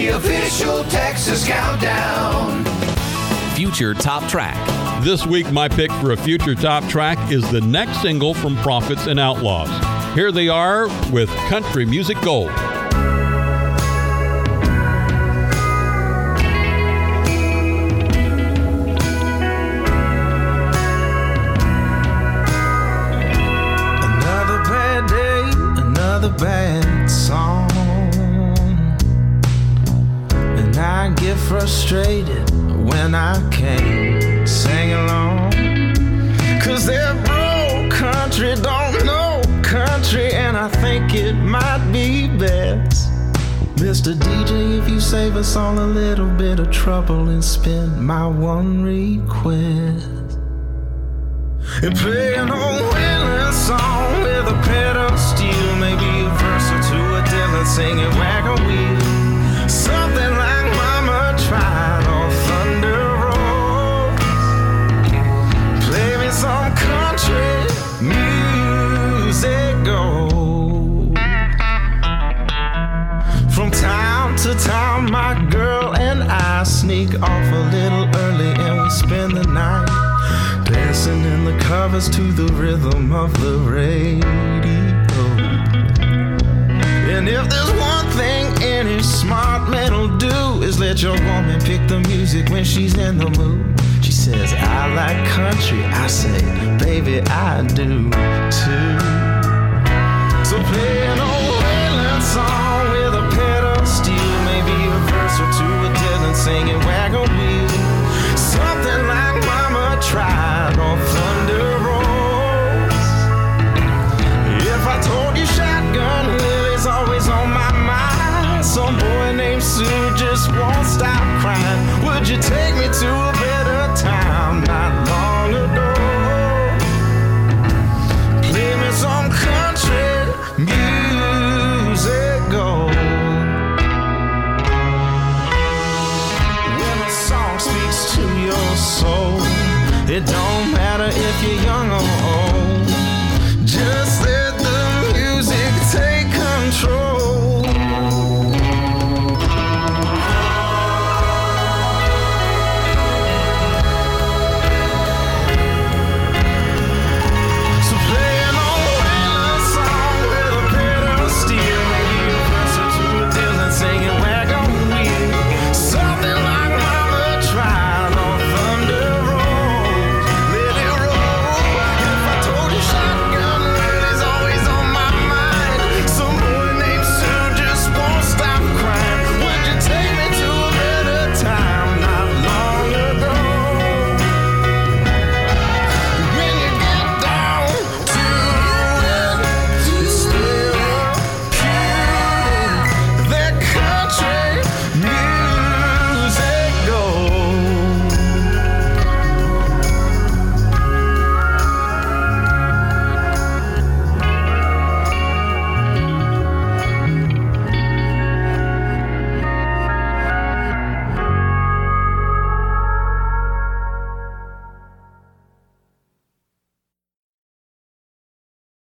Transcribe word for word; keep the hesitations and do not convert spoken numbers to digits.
the official Texas Countdown. Future Top Track. This week, my pick for a future top track is the next single from Prophets and Outlaws. Here they are with Country Music Gold. Another bad day, another bad song, and I get frustrated when I can't sing along, 'cause they're broke country, don't know country, and I think it might be best, Mister D J, if you save us all a little bit of trouble and spin my one request. And play an old Waylon song with a pedal steel, maybe a verse or two of Dylan singing Wagon Wheel, something like Mama Tried or Thunder Rolls. Play me some country music gold. From town to town, my girl and I sneak off a little early and we spend the night dancing in the covers to the rhythm of the radio. And if there's one thing any smart man'll do, is let your woman pick the music when she's in the mood. She says, I like country. I say, baby, I do too. So play an old Waylon song with a pedal steel, maybe a verse or two of Dylan singing Wagon Wheel, something like Mama Tried or Thunder Rolls. If I told you Shotgun Lily's always on my mind, some boy named Sue just won't stop crying, would you take me to a better time not long ago? Play me some country music gold. When a song speaks to your soul, it don't matter if you're young or old.